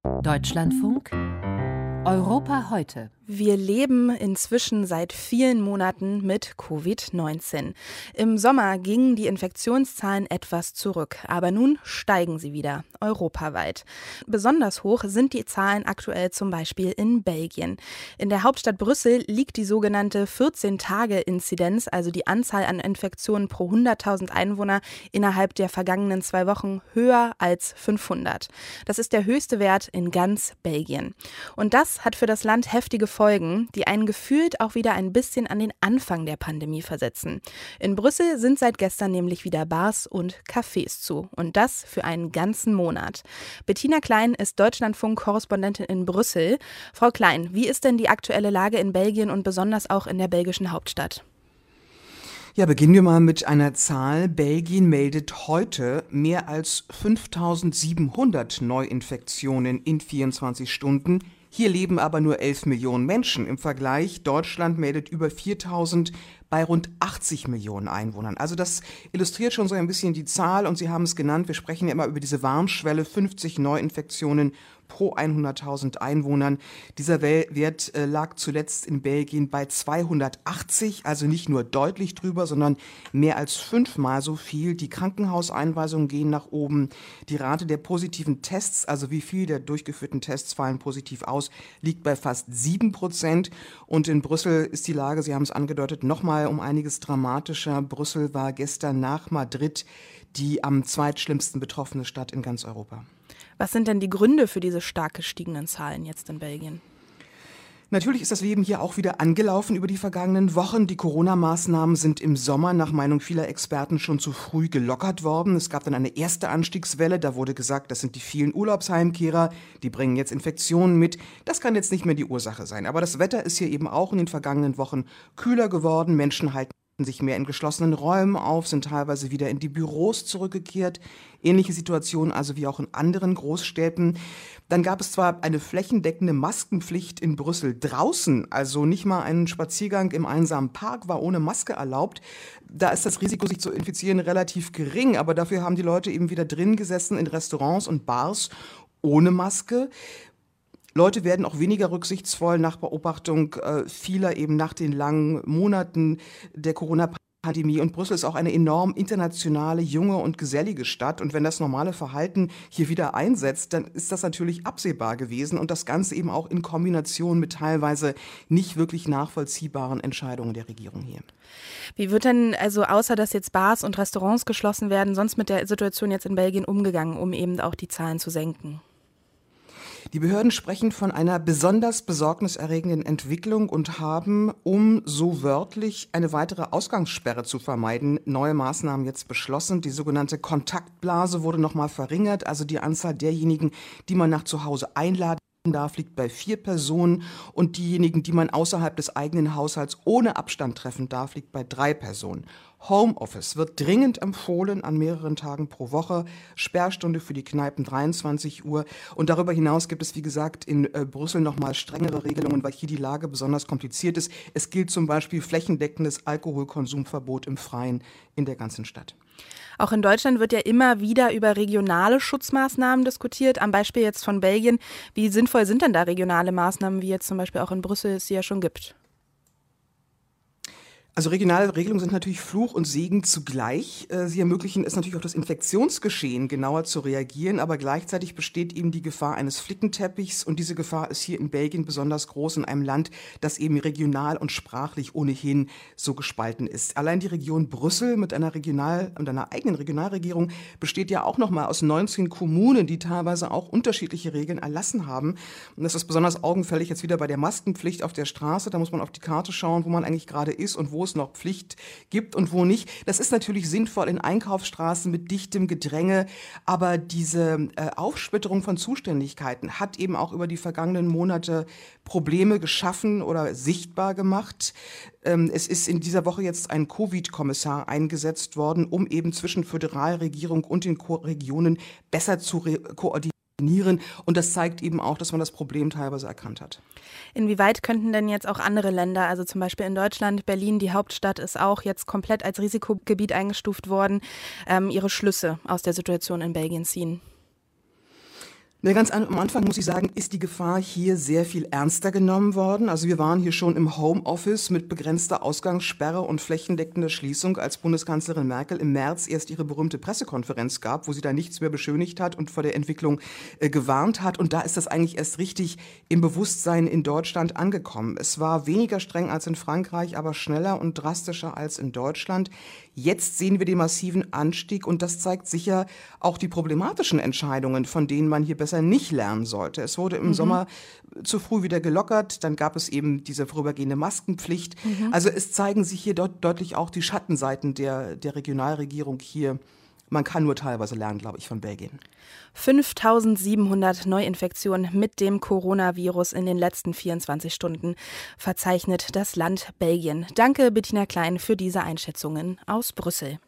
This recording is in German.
Deutschlandfunk Europa heute. Wir leben inzwischen seit vielen Monaten mit Covid-19. Im Sommer gingen die Infektionszahlen etwas zurück, aber nun steigen sie wieder, europaweit. Besonders hoch sind die Zahlen aktuell zum Beispiel in Belgien. In der Hauptstadt Brüssel liegt die sogenannte 14-Tage-Inzidenz, also die Anzahl an Infektionen pro 100.000 Einwohner innerhalb der vergangenen 2 Wochen, höher als 500. Das ist der höchste Wert in ganz Belgien. Und das hat für das Land heftige Folgen, die einen gefühlt auch wieder ein bisschen an den Anfang der Pandemie versetzen. In Brüssel sind seit gestern nämlich wieder Bars und Cafés zu. Und das für einen ganzen Monat. Bettina Klein ist Deutschlandfunk-Korrespondentin in Brüssel. Frau Klein, wie ist denn die aktuelle Lage in Belgien und besonders auch in der belgischen Hauptstadt? Ja, beginnen wir mal mit einer Zahl. Belgien meldet heute mehr als 5.700 Neuinfektionen in 24 Stunden. Hier leben aber nur 11 Millionen Menschen. Im Vergleich, Deutschland meldet über 4.000 bei rund 80 Millionen Einwohnern. Also das illustriert schon so ein bisschen die Zahl und Sie haben es genannt, wir sprechen ja immer über diese Warnschwelle, 50 Neuinfektionen pro 100.000 Einwohnern. Dieser Wert lag zuletzt in Belgien bei 280, also nicht nur deutlich drüber, sondern mehr als 5-mal so viel. Die Krankenhauseinweisungen gehen nach oben. Die Rate der positiven Tests, also wie viel der durchgeführten Tests fallen positiv aus, liegt bei fast 7%. Und in Brüssel ist die Lage, Sie haben es angedeutet, nochmal um einiges dramatischer. Brüssel war gestern nach Madrid die am zweitschlimmsten betroffene Stadt in ganz Europa. Was sind denn die Gründe für diese stark gestiegenen Zahlen jetzt in Belgien? Natürlich ist das Leben hier auch wieder angelaufen über die vergangenen Wochen. Die Corona-Maßnahmen sind im Sommer nach Meinung vieler Experten schon zu früh gelockert worden. Es gab dann eine erste Anstiegswelle. Da wurde gesagt, das sind die vielen Urlaubsheimkehrer, die bringen jetzt Infektionen mit. Das kann jetzt nicht mehr die Ursache sein. Aber das Wetter ist hier eben auch in den vergangenen Wochen kühler geworden. Menschen halten sich mehr in geschlossenen Räumen auf, sind teilweise wieder in die Büros zurückgekehrt. Ähnliche Situationen also wie auch in anderen Großstädten. Dann gab es zwar eine flächendeckende Maskenpflicht in Brüssel draußen, also nicht mal ein Spaziergang im einsamen Park war ohne Maske erlaubt. Da ist das Risiko, sich zu infizieren, relativ gering, aber dafür haben die Leute eben wieder drin gesessen in Restaurants und Bars ohne Maske. Leute werden auch weniger rücksichtsvoll nach Beobachtung vieler eben nach den langen Monaten der Corona-Pandemie. Und Brüssel ist auch eine enorm internationale, junge und gesellige Stadt. Und wenn das normale Verhalten hier wieder einsetzt, dann ist das natürlich absehbar gewesen. Und das Ganze eben auch in Kombination mit teilweise nicht wirklich nachvollziehbaren Entscheidungen der Regierung hier. Wie wird denn also, außer dass jetzt Bars und Restaurants geschlossen werden, sonst mit der Situation jetzt in Belgien umgegangen, um eben auch die Zahlen zu senken? Die Behörden sprechen von einer besonders besorgniserregenden Entwicklung und haben, um so wörtlich eine weitere Ausgangssperre zu vermeiden, neue Maßnahmen jetzt beschlossen. Die sogenannte Kontaktblase wurde nochmal verringert, also die Anzahl derjenigen, die man nach zu Hause einladen darf, liegt bei 4 Personen und diejenigen, die man außerhalb des eigenen Haushalts ohne Abstand treffen darf, liegt bei 3 Personen. Homeoffice wird dringend empfohlen an mehreren Tagen pro Woche, Sperrstunde für die Kneipen 23 Uhr und darüber hinaus gibt es, wie gesagt, in Brüssel nochmal strengere Regelungen, weil hier die Lage besonders kompliziert ist. Es gilt zum Beispiel flächendeckendes Alkoholkonsumverbot im Freien in der ganzen Stadt. Auch in Deutschland wird ja immer wieder über regionale Schutzmaßnahmen diskutiert. Am Beispiel jetzt von Belgien. Wie sinnvoll sind denn da regionale Maßnahmen, wie jetzt zum Beispiel auch in Brüssel es sie ja schon gibt? Also regionale Regelungen sind natürlich Fluch und Segen zugleich. Sie ermöglichen es natürlich auf das Infektionsgeschehen genauer zu reagieren, aber gleichzeitig besteht eben die Gefahr eines Flickenteppichs und diese Gefahr ist hier in Belgien besonders groß in einem Land, das eben regional und sprachlich ohnehin so gespalten ist. Allein die Region Brüssel mit einer eigenen Regionalregierung besteht ja auch nochmal aus 19 Kommunen, die teilweise auch unterschiedliche Regeln erlassen haben. Und das ist besonders augenfällig jetzt wieder bei der Maskenpflicht auf der Straße. Da muss man auf die Karte schauen, wo man eigentlich gerade ist und wo es noch Pflicht gibt und wo nicht. Das ist natürlich sinnvoll in Einkaufsstraßen mit dichtem Gedränge, aber diese Aufsplitterung von Zuständigkeiten hat eben auch über die vergangenen Monate Probleme geschaffen oder sichtbar gemacht. Es ist in dieser Woche jetzt ein Covid-Kommissar eingesetzt worden, um eben zwischen Föderalregierung und den Regionen besser zu koordinieren. Und das zeigt eben auch, dass man das Problem teilweise erkannt hat. Inwieweit könnten denn jetzt auch andere Länder, also zum Beispiel in Deutschland, Berlin, die Hauptstadt ist auch jetzt komplett als Risikogebiet eingestuft worden, ihre Schlüsse aus der Situation in Belgien ziehen? Ja, ganz am Anfang muss ich sagen, ist die Gefahr hier sehr viel ernster genommen worden. Also wir waren hier schon im Homeoffice mit begrenzter Ausgangssperre und flächendeckender Schließung, als Bundeskanzlerin Merkel im März erst ihre berühmte Pressekonferenz gab, wo sie da nichts mehr beschönigt hat und vor der Entwicklung gewarnt hat. Und da ist das eigentlich erst richtig im Bewusstsein in Deutschland angekommen. Es war weniger streng als in Frankreich, aber schneller und drastischer als in Deutschland. Jetzt sehen wir den massiven Anstieg und das zeigt sicher auch die problematischen Entscheidungen, von denen man hier besser nicht lernen sollte. Es wurde im Sommer zu früh wieder gelockert, dann gab es eben diese vorübergehende Maskenpflicht. Also es zeigen sich hier deutlich auch die Schattenseiten der Regionalregierung hier. Man kann nur teilweise lernen, glaube ich, von Belgien. 5.700 Neuinfektionen mit dem Coronavirus in den letzten 24 Stunden verzeichnet das Land Belgien. Danke, Bettina Klein, für diese Einschätzungen aus Brüssel.